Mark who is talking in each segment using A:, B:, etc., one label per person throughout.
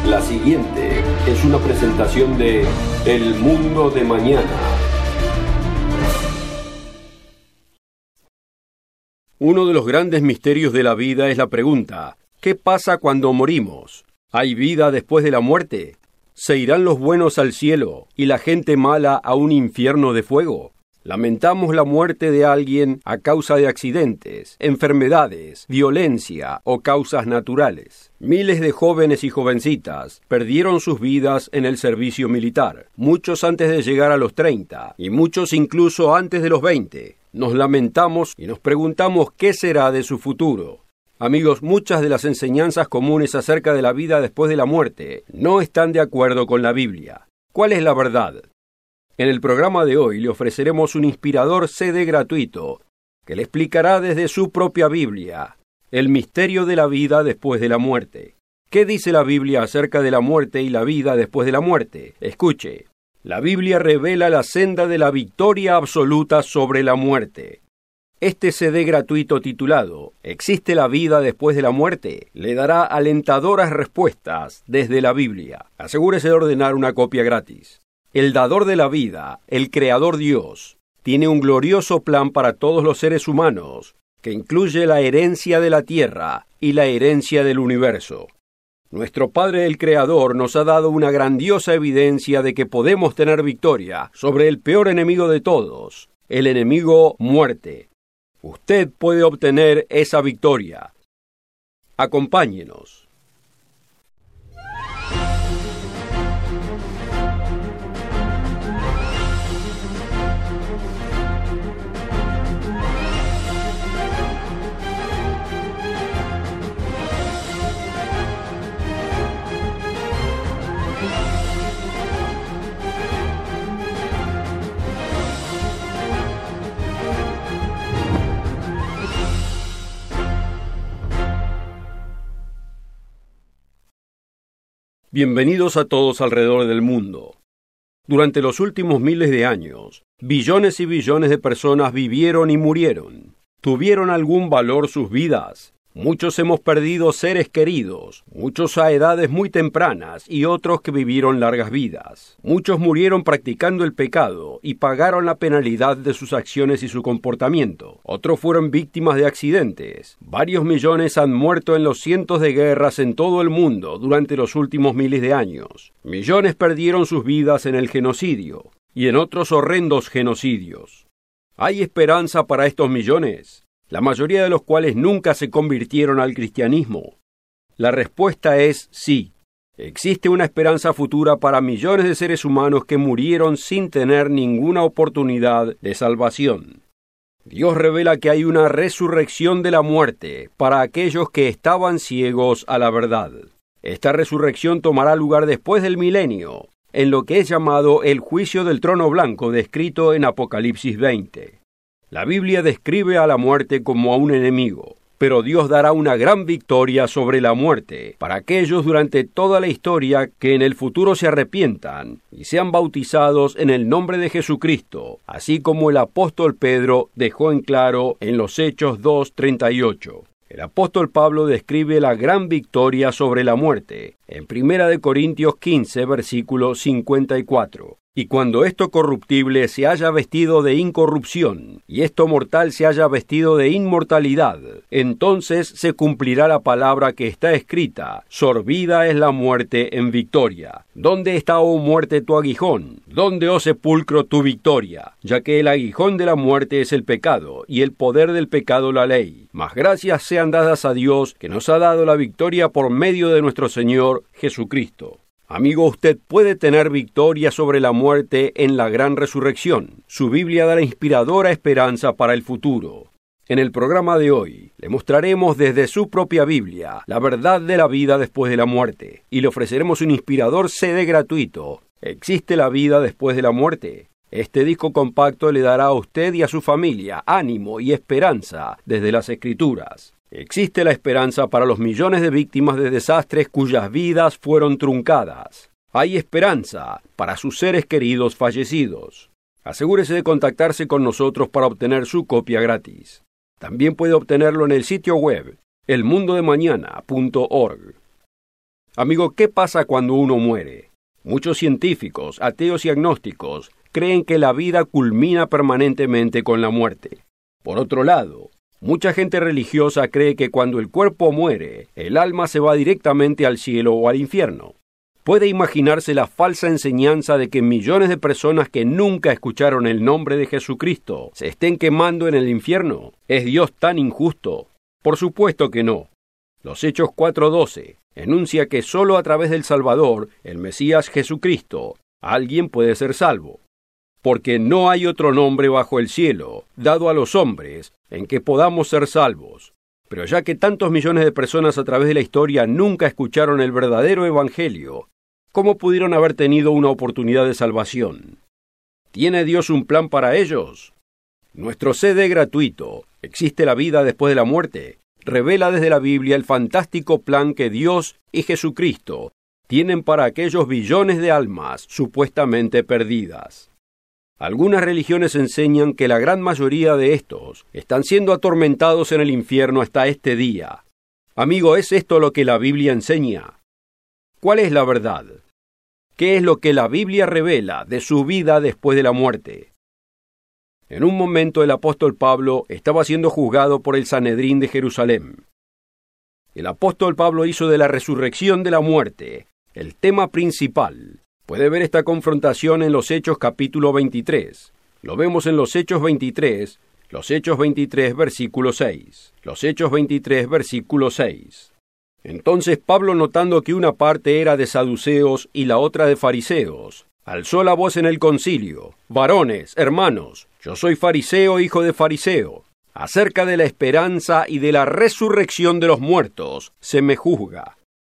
A: La siguiente es una presentación de El Mundo de Mañana. Uno de los grandes misterios de la vida es la pregunta: ¿qué pasa cuando morimos? ¿Hay vida después de la muerte? ¿Se irán los buenos al cielo y la gente mala a un infierno de fuego? Lamentamos la muerte de alguien a causa de accidentes, enfermedades, violencia o causas naturales. Miles de jóvenes y jovencitas perdieron sus vidas en el servicio militar, muchos antes de llegar a los 30 y muchos incluso antes de los 20. Nos lamentamos y nos preguntamos qué será de su futuro. Amigos, muchas de las enseñanzas comunes acerca de la vida después de la muerte no están de acuerdo con la Biblia. ¿Cuál es la verdad? En el programa de hoy le ofreceremos un inspirador CD gratuito que le explicará desde su propia Biblia el misterio de la vida después de la muerte. ¿Qué dice la Biblia acerca de la muerte y la vida después de la muerte? Escuche, la Biblia revela la senda de la victoria absoluta sobre la muerte. Este CD gratuito titulado ¿Existe la vida después de la muerte? Le dará alentadoras respuestas desde la Biblia. Asegúrese de ordenar una copia gratis. El dador de la vida, el Creador Dios, tiene un glorioso plan para todos los seres humanos, que incluye la herencia de la tierra y la herencia del universo. Nuestro Padre el Creador nos ha dado una grandiosa evidencia de que podemos tener victoria sobre el peor enemigo de todos, el enemigo muerte. Usted puede obtener esa victoria. Acompáñenos. Bienvenidos a todos alrededor del mundo. Durante los últimos miles de años, billones y billones de personas vivieron y murieron. ¿Tuvieron algún valor sus vidas? Muchos hemos perdido seres queridos, muchos a edades muy tempranas y otros que vivieron largas vidas. Muchos murieron practicando el pecado y pagaron la penalidad de sus acciones y su comportamiento. Otros fueron víctimas de accidentes. Varios millones han muerto en los cientos de guerras en todo el mundo durante los últimos miles de años. Millones perdieron sus vidas en el genocidio y en otros horrendos genocidios. ¿Hay esperanza para estos millones? La mayoría de los cuales nunca se convirtieron al cristianismo. La respuesta es sí. Existe una esperanza futura para millones de seres humanos que murieron sin tener ninguna oportunidad de salvación. Dios revela que hay una resurrección de la muerte para aquellos que estaban ciegos a la verdad. Esta resurrección tomará lugar después del milenio, en lo que es llamado el juicio del trono blanco descrito en Apocalipsis 20. La Biblia describe a la muerte como a un enemigo, pero Dios dará una gran victoria sobre la muerte para aquellos durante toda la historia que en el futuro se arrepientan y sean bautizados en el nombre de Jesucristo, así como el apóstol Pedro dejó en claro en los Hechos 2:38. El apóstol Pablo describe la gran victoria sobre la muerte en 1 Corintios 15, versículo 54. Y cuando esto corruptible se haya vestido de incorrupción, y esto mortal se haya vestido de inmortalidad, entonces se cumplirá la palabra que está escrita: sorbida es la muerte en victoria. ¿Dónde está, oh muerte, tu aguijón? ¿Dónde, oh sepulcro, tu victoria? Ya que el aguijón de la muerte es el pecado, y el poder del pecado la ley. Mas gracias sean dadas a Dios, que nos ha dado la victoria por medio de nuestro Señor Jesucristo. Amigo, usted puede tener victoria sobre la muerte en la gran resurrección. Su Biblia da la inspiradora esperanza para el futuro. En el programa de hoy, le mostraremos desde su propia Biblia la verdad de la vida después de la muerte, y le ofreceremos un inspirador CD gratuito. ¿Existe la vida después de la muerte? Este disco compacto le dará a usted y a su familia ánimo y esperanza desde las Escrituras. Existe la esperanza para los millones de víctimas de desastres cuyas vidas fueron truncadas. Hay esperanza para sus seres queridos fallecidos. Asegúrese de contactarse con nosotros para obtener su copia gratis. También puede obtenerlo en el sitio web elmundodemañana.org. Amigo, ¿qué pasa cuando uno muere? Muchos científicos, ateos y agnósticos creen que la vida culmina permanentemente con la muerte. Por otro lado, mucha gente religiosa cree que cuando el cuerpo muere, el alma se va directamente al cielo o al infierno. ¿Puede imaginarse la falsa enseñanza de que millones de personas que nunca escucharon el nombre de Jesucristo se estén quemando en el infierno? ¿Es Dios tan injusto? Por supuesto que no. Los Hechos 4:12 enuncia que solo a través del Salvador, el Mesías Jesucristo, alguien puede ser salvo. Porque no hay otro nombre bajo el cielo, dado a los hombres, en que podamos ser salvos. Pero ya que tantos millones de personas a través de la historia nunca escucharon el verdadero evangelio, ¿cómo pudieron haber tenido una oportunidad de salvación? ¿Tiene Dios un plan para ellos? Nuestro CD gratuito, ¿Existe la vida después de la muerte?, revela desde la Biblia el fantástico plan que Dios y Jesucristo tienen para aquellos billones de almas supuestamente perdidas. Algunas religiones enseñan que la gran mayoría de estos están siendo atormentados en el infierno hasta este día. Amigo, ¿es esto lo que la Biblia enseña? ¿Cuál es la verdad? ¿Qué es lo que la Biblia revela de su vida después de la muerte? En un momento el apóstol Pablo estaba siendo juzgado por el Sanedrín de Jerusalén. El apóstol Pablo hizo de la resurrección de la muerte el tema principal. Puede ver esta confrontación en los Hechos capítulo 23. Lo vemos en los Hechos 23, versículo 6. Los Hechos 23, versículo 6. Entonces Pablo, notando que una parte era de saduceos y la otra de fariseos, alzó la voz en el concilio: varones, hermanos, yo soy fariseo, hijo de fariseo. Acerca de la esperanza y de la resurrección de los muertos se me juzga.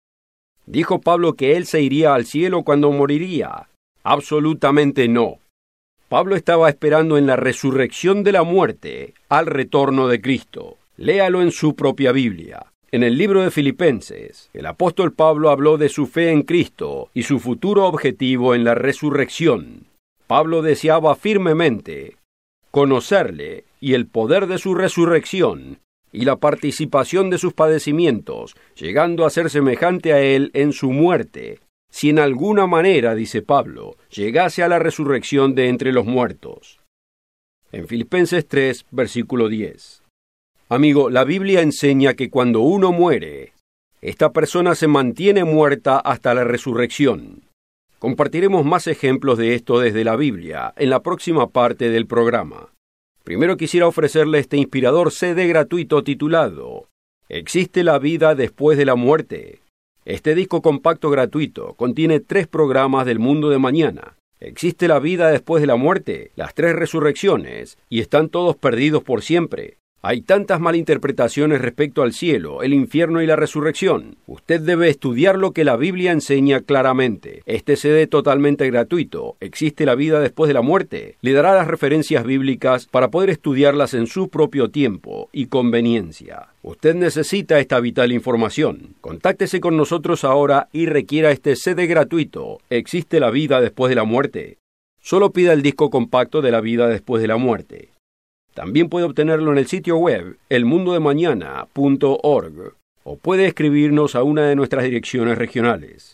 A: ¿Dijo Pablo que él se iría al cielo cuando moriría? Absolutamente no. Pablo estaba esperando en la resurrección de la muerte al retorno de Cristo. Léalo en su propia Biblia. En el libro de Filipenses, el apóstol Pablo habló de su fe en Cristo y su futuro objetivo en la resurrección. Pablo deseaba firmemente conocerle y el poder de su resurrección y la participación de sus padecimientos, llegando a ser semejante a él en su muerte, si en alguna manera, dice Pablo, llegase a la resurrección de entre los muertos. En Filipenses 3, versículo 10. Amigo, la Biblia enseña que cuando uno muere, esta persona se mantiene muerta hasta la resurrección. Compartiremos más ejemplos de esto desde la Biblia en la próxima parte del programa. Primero quisiera ofrecerle este inspirador CD gratuito titulado ¿Existe la vida después de la muerte? Este disco compacto gratuito contiene 3 programas del mundo de mañana. ¿Existe la vida después de la muerte? Las 3 resurrecciones, y están todos perdidos por siempre. Hay tantas malinterpretaciones respecto al cielo, el infierno y la resurrección. Usted debe estudiar lo que la Biblia enseña claramente. Este CD totalmente gratuito, ¿Existe la vida después de la muerte?, le dará las referencias bíblicas para poder estudiarlas en su propio tiempo y conveniencia. Usted necesita esta vital información. Contáctese con nosotros ahora y requiera este CD gratuito, ¿Existe la vida después de la muerte? Solo pida el disco compacto de la vida después de la muerte. También puede obtenerlo en el sitio web elmundodemañana.org o puede escribirnos a una de nuestras direcciones regionales.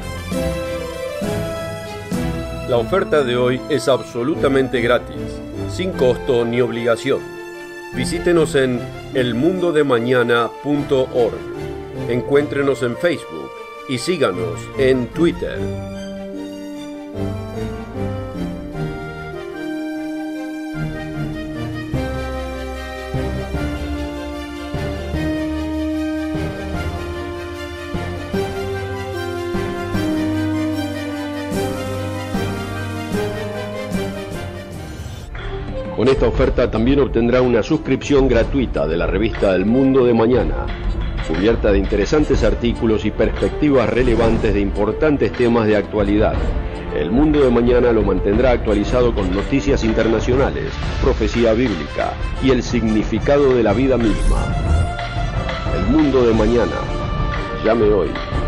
A: La oferta de hoy es absolutamente gratis, sin costo ni obligación. Visítenos en elmundodemañana.org. Encuéntrenos en Facebook y síganos en Twitter. Con esta oferta también obtendrá una suscripción gratuita de la revista El Mundo de Mañana, cubierta de interesantes artículos y perspectivas relevantes de importantes temas de actualidad. El Mundo de Mañana lo mantendrá actualizado con noticias internacionales, profecía bíblica y el significado de la vida misma. El Mundo de Mañana. Llame hoy.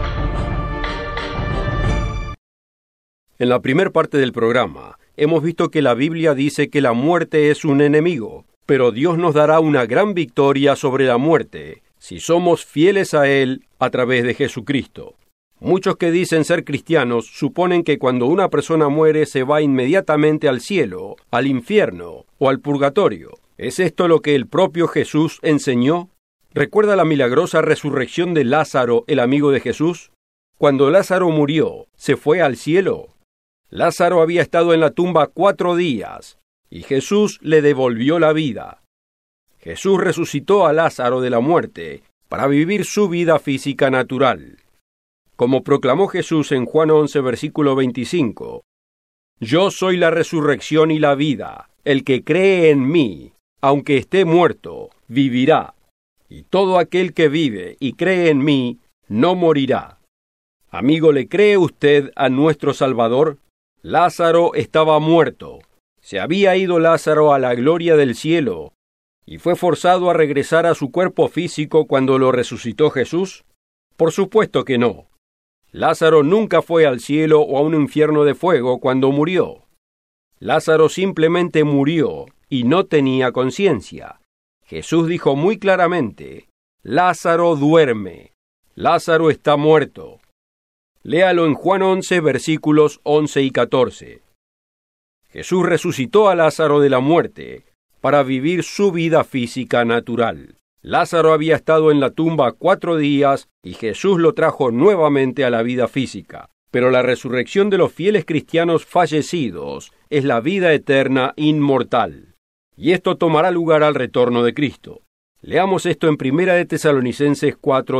A: En la primera parte del programa, hemos visto que la Biblia dice que la muerte es un enemigo, pero Dios nos dará una gran victoria sobre la muerte si somos fieles a Él a través de Jesucristo. Muchos que dicen ser cristianos suponen que cuando una persona muere se va inmediatamente al cielo, al infierno o al purgatorio. ¿Es esto lo que el propio Jesús enseñó? ¿Recuerda la milagrosa resurrección de Lázaro, el amigo de Jesús? Cuando Lázaro murió, ¿se fue al cielo? Lázaro había estado en la tumba 4 días, y Jesús le devolvió la vida. Jesús resucitó a Lázaro de la muerte para vivir su vida física natural. Como proclamó Jesús en Juan 11, versículo 25, «Yo soy la resurrección y la vida. El que cree en mí, aunque esté muerto, vivirá. Y todo aquel que vive y cree en mí, no morirá». Amigo, ¿le cree usted a nuestro Salvador? Lázaro estaba muerto. Se había ido Lázaro a la gloria del cielo y fue forzado a regresar a su cuerpo físico cuando lo resucitó Jesús. Por supuesto que no. Lázaro nunca fue al cielo o a un infierno de fuego cuando murió. Lázaro simplemente murió y no tenía conciencia. Jesús dijo muy claramente, Lázaro duerme, Lázaro está muerto. Léalo en Juan 11, versículos 11 y 14. Jesús resucitó a Lázaro de la muerte para vivir su vida física natural. Lázaro había estado en la tumba 4 días y Jesús lo trajo nuevamente a la vida física. Pero la resurrección de los fieles cristianos fallecidos es la vida eterna inmortal. Y esto tomará lugar al retorno de Cristo. Leamos esto en 1 de Tesalonicenses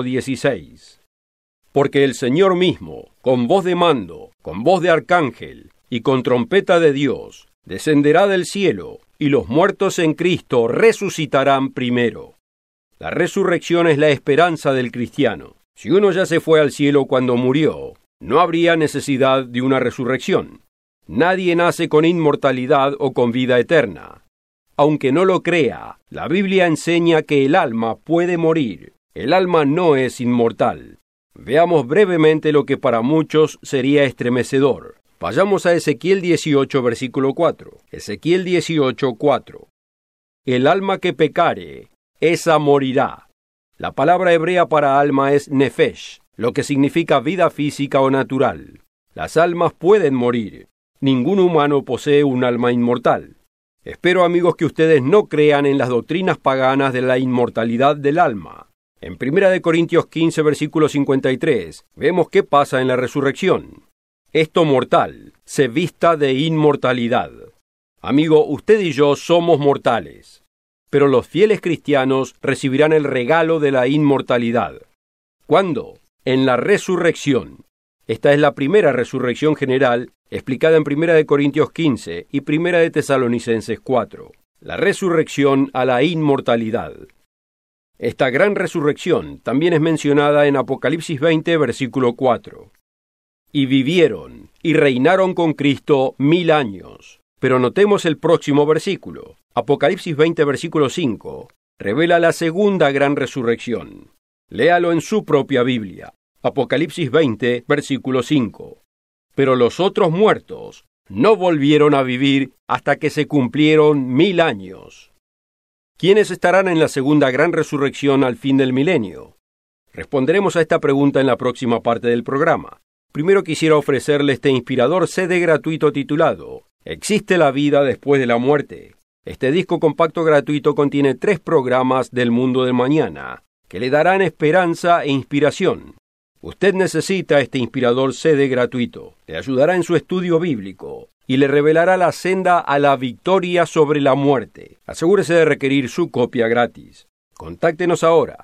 A: 4:16. Porque el Señor mismo, con voz de mando, con voz de arcángel y con trompeta de Dios, descenderá del cielo, y los muertos en Cristo resucitarán primero. La resurrección es la esperanza del cristiano. Si uno ya se fue al cielo cuando murió, no habría necesidad de una resurrección. Nadie nace con inmortalidad o con vida eterna. Aunque no lo crea, la Biblia enseña que el alma puede morir. El alma no es inmortal. Veamos brevemente lo que para muchos sería estremecedor. Vayamos a Ezequiel 18, versículo 4. Ezequiel 18, 4. El alma que pecare, esa morirá. La palabra hebrea para alma es nefesh, lo que significa vida física o natural. Las almas pueden morir. Ningún humano posee un alma inmortal. Espero, amigos, que ustedes no crean en las doctrinas paganas de la inmortalidad del alma. En 1 Corintios 15, versículo 53, vemos qué pasa en la resurrección. Esto mortal se vista de inmortalidad. Amigo, usted y yo somos mortales, pero los fieles cristianos recibirán el regalo de la inmortalidad. ¿Cuándo? En la resurrección. Esta es la primera resurrección general, explicada en 1 Corintios 15 y 1 Tesalonicenses 4. La resurrección a la inmortalidad. Esta gran resurrección también es mencionada en Apocalipsis 20, versículo 4. Y vivieron y reinaron con Cristo 1000 años. Pero notemos el próximo versículo. Apocalipsis 20, versículo 5, revela la segunda gran resurrección. Léalo en su propia Biblia. Apocalipsis 20, versículo 5. Pero los otros muertos no volvieron a vivir hasta que se cumplieron 1000 años. ¿Quiénes estarán en la segunda gran resurrección al fin del milenio? Responderemos a esta pregunta en la próxima parte del programa. Primero quisiera ofrecerle este inspirador CD gratuito titulado ¿Existe la vida después de la muerte? Este disco compacto gratuito contiene 3 programas del mundo del mañana que le darán esperanza e inspiración. Usted necesita este inspirador CD gratuito. Le ayudará en su estudio bíblico y le revelará la senda a la victoria sobre la muerte. Asegúrese de requerir su copia gratis. Contáctenos ahora.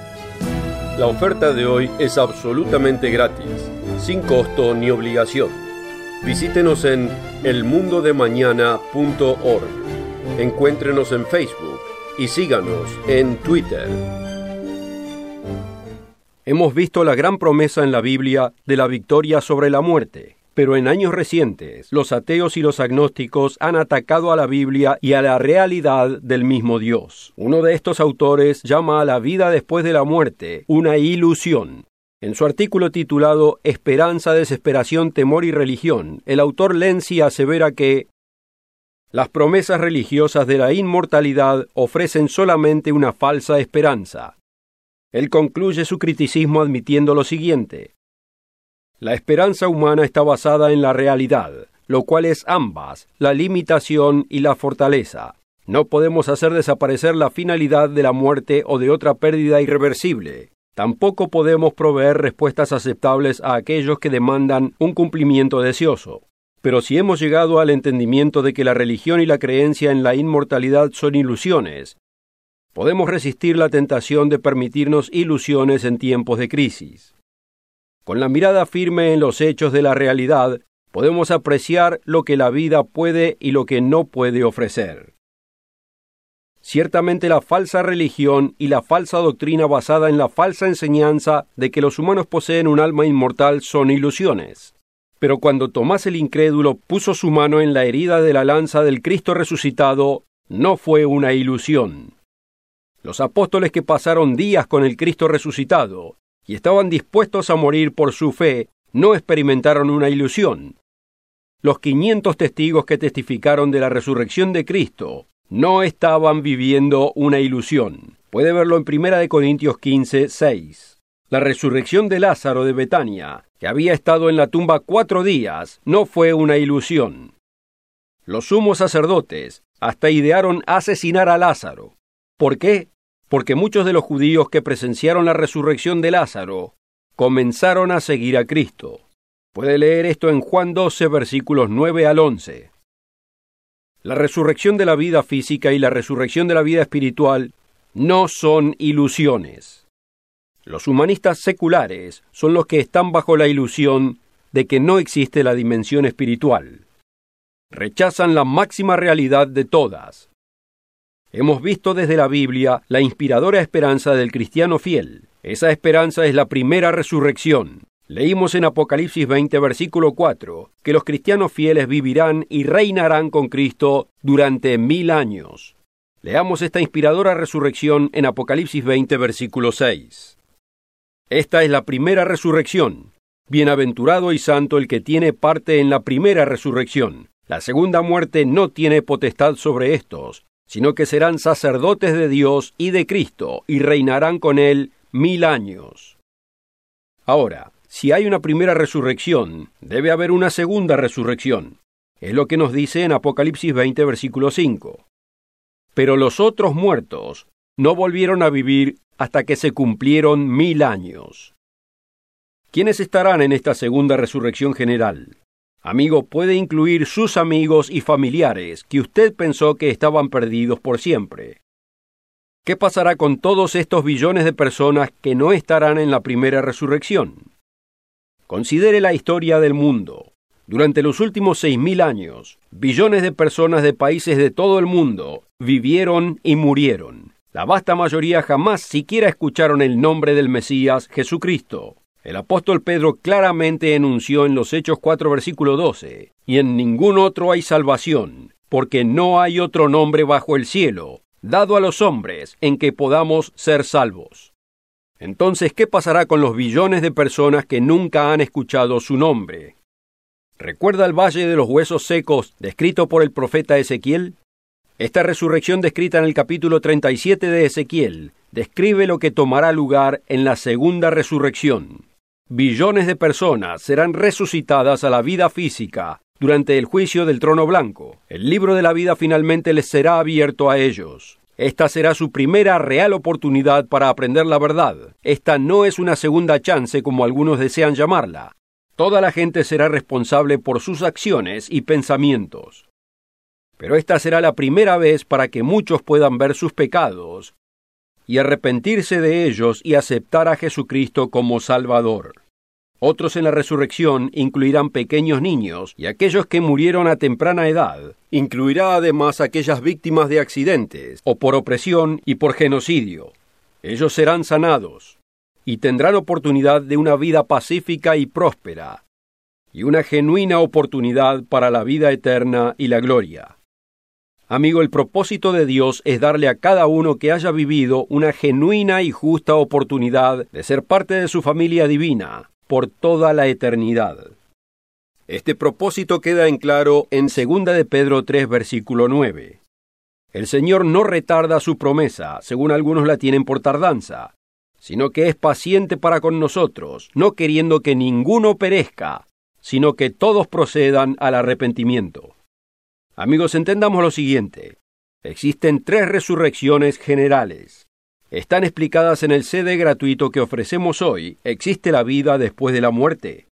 A: La oferta de hoy es absolutamente gratis, sin costo ni obligación. Visítenos en elmundodemañana.org. Encuéntrenos en Facebook y síganos en Twitter. Hemos visto la gran promesa en la Biblia de la victoria sobre la muerte. Pero en años recientes, los ateos y los agnósticos han atacado a la Biblia y a la realidad del mismo Dios. Uno de estos autores llama a la vida después de la muerte una ilusión. En su artículo titulado Esperanza, desesperación, temor y religión, el autor Lenzi asevera que las promesas religiosas de la inmortalidad ofrecen solamente una falsa esperanza. Él concluye su criticismo admitiendo lo siguiente: La esperanza humana está basada en la realidad, lo cual es ambas, la limitación y la fortaleza. No podemos hacer desaparecer la finalidad de la muerte o de otra pérdida irreversible. Tampoco podemos proveer respuestas aceptables a aquellos que demandan un cumplimiento deseoso. Pero si hemos llegado al entendimiento de que la religión y la creencia en la inmortalidad son ilusiones, podemos resistir la tentación de permitirnos ilusiones en tiempos de crisis. Con la mirada firme en los hechos de la realidad, podemos apreciar lo que la vida puede y lo que no puede ofrecer. Ciertamente la falsa religión y la falsa doctrina basada en la falsa enseñanza de que los humanos poseen un alma inmortal son ilusiones. Pero cuando Tomás el incrédulo puso su mano en la herida de la lanza del Cristo resucitado, no fue una ilusión. Los apóstoles que pasaron días con el Cristo resucitado y estaban dispuestos a morir por su fe, no experimentaron una ilusión. Los 500 testigos que testificaron de la resurrección de Cristo no estaban viviendo una ilusión. Puede verlo en 1 Corintios 15, 6. La resurrección de Lázaro de Betania, que había estado en la tumba 4 días, no fue una ilusión. Los sumos sacerdotes hasta idearon asesinar a Lázaro. ¿Por qué? Porque muchos de los judíos que presenciaron la resurrección de Lázaro comenzaron a seguir a Cristo. Puede leer esto en Juan 12, versículos 9 al 11. La resurrección de la vida física y la resurrección de la vida espiritual no son ilusiones. Los humanistas seculares son los que están bajo la ilusión de que no existe la dimensión espiritual. Rechazan la máxima realidad de todas. Hemos visto desde la Biblia la inspiradora esperanza del cristiano fiel. Esa esperanza es la primera resurrección. Leímos en Apocalipsis 20, versículo 4, que los cristianos fieles vivirán y reinarán con Cristo durante 1000 años. Leamos esta inspiradora resurrección en Apocalipsis 20, versículo 6. Esta es la primera resurrección. Bienaventurado y santo el que tiene parte en la primera resurrección. La segunda muerte no tiene potestad sobre estos, sino que serán sacerdotes de Dios y de Cristo, y reinarán con él 1000 años. Ahora, si hay una primera resurrección, debe haber una segunda resurrección. Es lo que nos dice en Apocalipsis 20, versículo 5. Pero los otros muertos no volvieron a vivir hasta que se cumplieron 1000 años. ¿Quiénes estarán en esta segunda resurrección general? Amigo, puede incluir sus amigos y familiares que usted pensó que estaban perdidos por siempre. ¿Qué pasará con todos estos billones de personas que no estarán en la primera resurrección? Considere la historia del mundo. Durante los últimos 6000 años, billones de personas de países de todo el mundo vivieron y murieron. La vasta mayoría jamás siquiera escucharon el nombre del Mesías, Jesucristo. El apóstol Pedro claramente enunció en los Hechos 4, versículo 12, y en ningún otro hay salvación, porque no hay otro nombre bajo el cielo, dado a los hombres, en que podamos ser salvos. Entonces, ¿qué pasará con los billones de personas que nunca han escuchado su nombre? ¿Recuerda el valle de los huesos secos descrito por el profeta Ezequiel? Esta resurrección descrita en el capítulo 37 de Ezequiel describe lo que tomará lugar en la segunda resurrección. Billones de personas serán resucitadas a la vida física durante el juicio del trono blanco. El libro de la vida finalmente les será abierto a ellos. Esta será su primera real oportunidad para aprender la verdad. Esta no es una segunda chance como algunos desean llamarla. Toda la gente será responsable por sus acciones y pensamientos. Pero esta será la primera vez para que muchos puedan ver sus pecados y arrepentirse de ellos y aceptar a Jesucristo como Salvador. Otros en la resurrección incluirán pequeños niños y aquellos que murieron a temprana edad. Incluirá además aquellas víctimas de accidentes o por opresión y por genocidio. Ellos serán sanados y tendrán oportunidad de una vida pacífica y próspera y una genuina oportunidad para la vida eterna y la gloria. Amigo, el propósito de Dios es darle a cada uno que haya vivido una genuina y justa oportunidad de ser parte de su familia divina por toda la eternidad. Este propósito queda en claro en 2 de Pedro 3, versículo 9. El Señor no retarda su promesa, según algunos la tienen por tardanza, sino que es paciente para con nosotros, no queriendo que ninguno perezca, sino que todos procedan al arrepentimiento. Amigos, entendamos lo siguiente. Existen 3 resurrecciones generales. Están explicadas en el CD gratuito que ofrecemos hoy. ¿Existe la vida después de la muerte?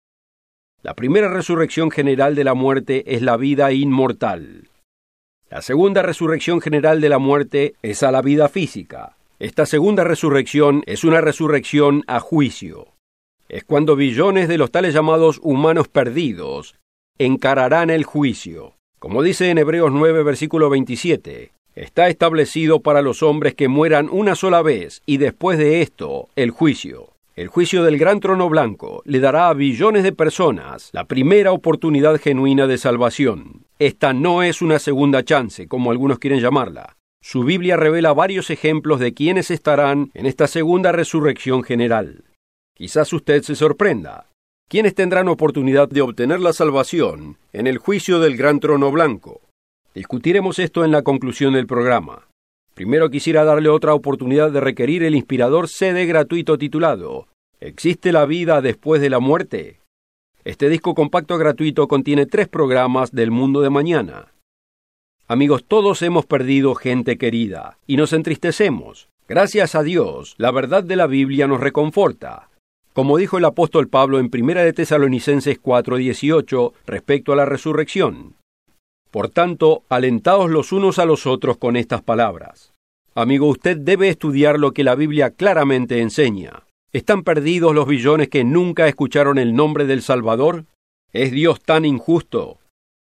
A: La primera resurrección general de la muerte es la vida inmortal. La segunda resurrección general de la muerte es a la vida física. Esta segunda resurrección es una resurrección a juicio. Es cuando billones de los tales llamados humanos perdidos encararán el juicio. Como dice en Hebreos 9, versículo 27, está establecido para los hombres que mueran una sola vez y después de esto el juicio. El juicio del gran trono blanco le dará a billones de personas la primera oportunidad genuina de salvación. Esta no es una segunda chance, como algunos quieren llamarla. Su Biblia revela varios ejemplos de quienes estarán en esta segunda resurrección general. Quizás usted se sorprenda. ¿Quiénes tendrán oportunidad de obtener la salvación en el juicio del gran trono blanco? Discutiremos esto en la conclusión del programa. Primero quisiera darle otra oportunidad de requerir el inspirador CD gratuito titulado ¿Existe la vida después de la muerte? Este disco compacto gratuito contiene 3 programas del mundo de mañana. Amigos, todos hemos perdido gente querida y nos entristecemos. Gracias a Dios, la verdad de la Biblia nos reconforta. Como dijo el apóstol Pablo en 1 de Tesalonicenses 4:18 respecto a la resurrección. Por tanto, alentaos los unos a los otros con estas palabras. Amigo, usted debe estudiar lo que la Biblia claramente enseña. ¿Están perdidos los billones que nunca escucharon el nombre del Salvador? ¿Es Dios tan injusto?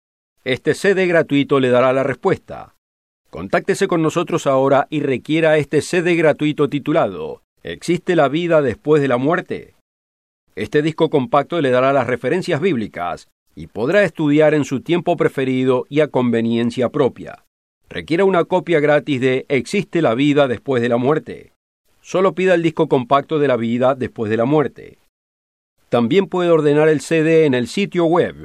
A: Este CD gratuito le dará la respuesta. Contáctese con nosotros ahora y requiera este CD gratuito titulado ¿Existe la vida después de la muerte? Este disco compacto le dará las referencias bíblicas y podrá estudiar en su tiempo preferido y a conveniencia propia. Requiera una copia gratis de ¿Existe la vida después de la muerte? Solo pida el disco compacto de la vida después de la muerte. También puede ordenar el CD en el sitio web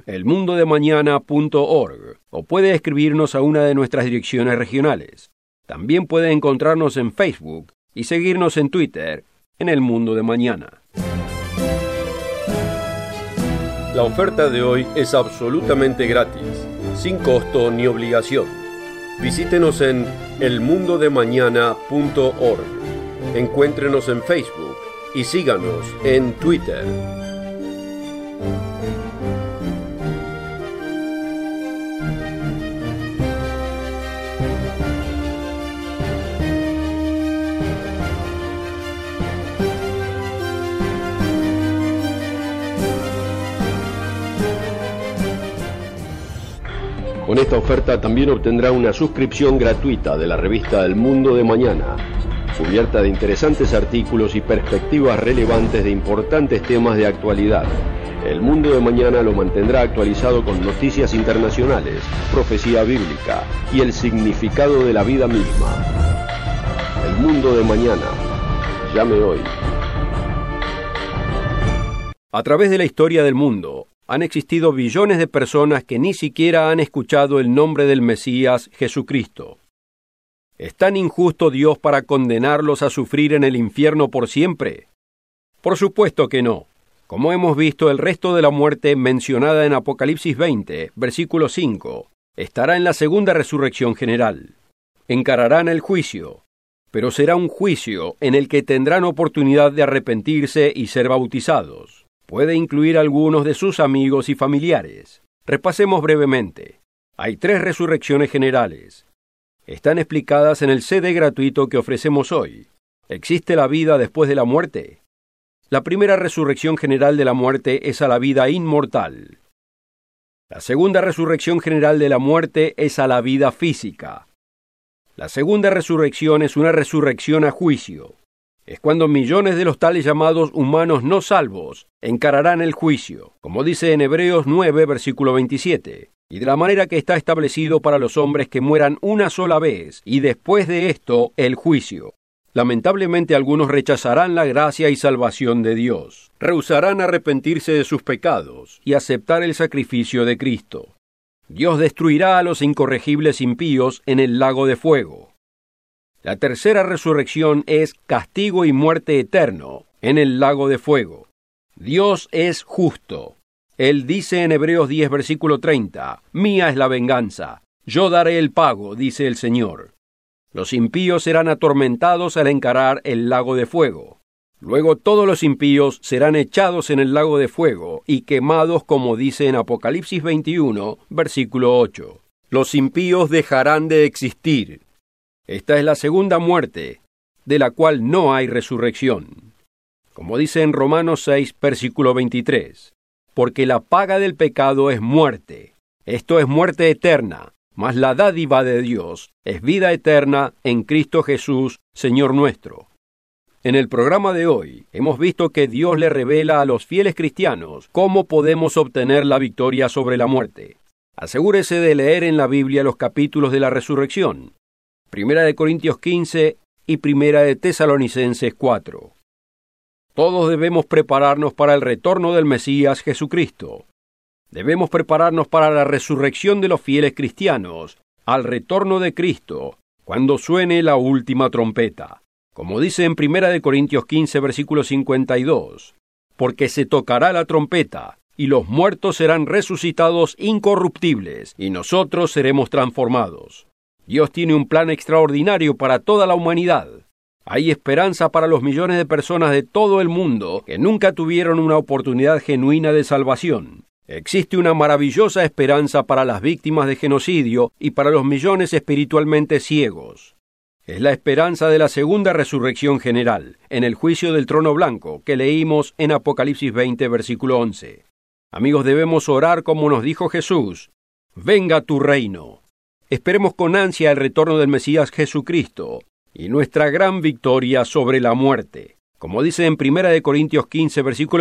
A: elmundodemañana.org o puede escribirnos a una de nuestras direcciones regionales. También puede encontrarnos en Facebook y seguirnos en Twitter en El Mundo de Mañana. La oferta de hoy es absolutamente gratis, sin costo ni obligación. Visítenos en elmundodemañana.org. Encuéntrenos en Facebook y síganos en Twitter. Con esta oferta también obtendrá una suscripción gratuita de la revista El Mundo de Mañana, cubierta de interesantes artículos y perspectivas relevantes de importantes temas de actualidad. El Mundo de Mañana lo mantendrá actualizado con noticias internacionales, profecía bíblica y el significado de la vida misma. El Mundo de Mañana. Llame hoy. A través de la historia del mundo, han existido billones de personas que ni siquiera han escuchado el nombre del Mesías Jesucristo. ¿Es tan injusto Dios para condenarlos a sufrir en el infierno por siempre? Por supuesto que no. Como hemos visto, el resto de la muerte mencionada en Apocalipsis 20, versículo 5, estará en la segunda resurrección general. Encararán el juicio, pero será un juicio en el que tendrán oportunidad de arrepentirse y ser bautizados. Puede incluir a algunos de sus amigos y familiares. Repasemos brevemente. Hay 3 resurrecciones generales. Están explicadas en el CD gratuito que ofrecemos hoy. ¿Existe la vida después de la muerte? La primera resurrección general de la muerte es a la vida inmortal. La segunda resurrección general de la muerte es a la vida física. La segunda resurrección es una resurrección a juicio. Es cuando millones de los tales llamados humanos no salvos encararán el juicio, como dice en Hebreos 9, versículo 27, y de la manera que está establecido para los hombres que mueran una sola vez, y después de esto el juicio. Lamentablemente algunos rechazarán la gracia y salvación de Dios, rehusarán arrepentirse de sus pecados y aceptar el sacrificio de Cristo. Dios destruirá a los incorregibles impíos en el lago de fuego. La tercera resurrección es castigo y muerte eterno en el lago de fuego. Dios es justo. Él dice en Hebreos 10, versículo 30, «Mía es la venganza, yo daré el pago», dice el Señor. Los impíos serán atormentados al encarar el lago de fuego. Luego todos los impíos serán echados en el lago de fuego y quemados, como dice en Apocalipsis 21, versículo 8. Los impíos dejarán de existir. Esta es la segunda muerte, de la cual no hay resurrección. Como dice en Romanos 6, versículo 23, «Porque la paga del pecado es muerte. Esto es muerte eterna, mas la dádiva de Dios es vida eterna en Cristo Jesús, Señor nuestro». En el programa de hoy hemos visto que Dios le revela a los fieles cristianos cómo podemos obtener la victoria sobre la muerte. Asegúrese de leer en la Biblia los capítulos de la resurrección, 1 Corintios 15 y 1 Tesalonicenses 4. Todos debemos prepararnos para el retorno del Mesías Jesucristo. Debemos prepararnos para la resurrección de los fieles cristianos, al retorno de Cristo, cuando suene la última trompeta. Como dice en 1 Corintios 15, versículo 52, «Porque se tocará la trompeta, y los muertos serán resucitados incorruptibles, y nosotros seremos transformados». Dios tiene un plan extraordinario para toda la humanidad. Hay esperanza para los millones de personas de todo el mundo que nunca tuvieron una oportunidad genuina de salvación. Existe una maravillosa esperanza para las víctimas de genocidio y para los millones espiritualmente ciegos. Es la esperanza de la segunda resurrección general, en el juicio del trono blanco, que leímos en Apocalipsis 20, versículo 11. Amigos, debemos orar como nos dijo Jesús: «Venga tu reino». Esperemos con ansia el retorno del Mesías Jesucristo y nuestra gran victoria sobre la muerte. Como dice en 1 Corintios 15, versículo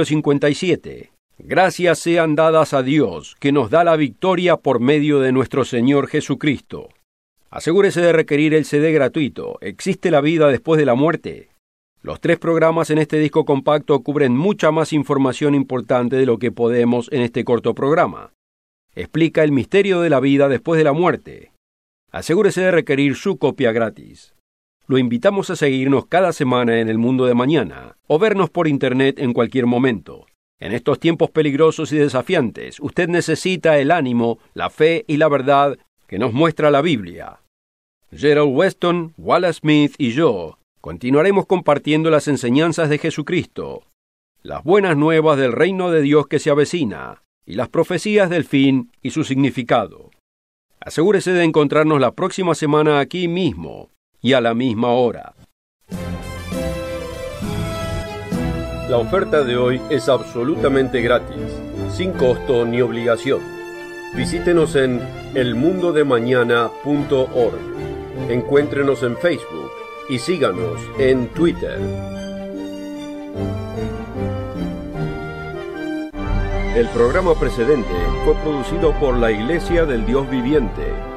A: 57, «Gracias sean dadas a Dios, que nos da la victoria por medio de nuestro Señor Jesucristo». Asegúrese de requerir el CD gratuito «¿Existe la vida después de la muerte?». Los 3 programas en este disco compacto cubren mucha más información importante de lo que podemos en este corto programa. Explica el misterio de la vida después de la muerte. Asegúrese de requerir su copia gratis. Lo invitamos a seguirnos cada semana en El Mundo de Mañana o vernos por internet en cualquier momento. En estos tiempos peligrosos y desafiantes, usted necesita el ánimo, la fe y la verdad que nos muestra la Biblia. Gerald Weston, Wallace Smith y yo continuaremos compartiendo las enseñanzas de Jesucristo, las buenas nuevas del reino de Dios que se avecina y las profecías del fin y su significado. Asegúrese de encontrarnos la próxima semana aquí mismo y a la misma hora. La oferta de hoy es absolutamente gratis, sin costo ni obligación. Visítenos en elmundodemañana.org. Encuéntrenos en Facebook y síganos en Twitter. El programa precedente fue producido por la Iglesia del Dios Viviente.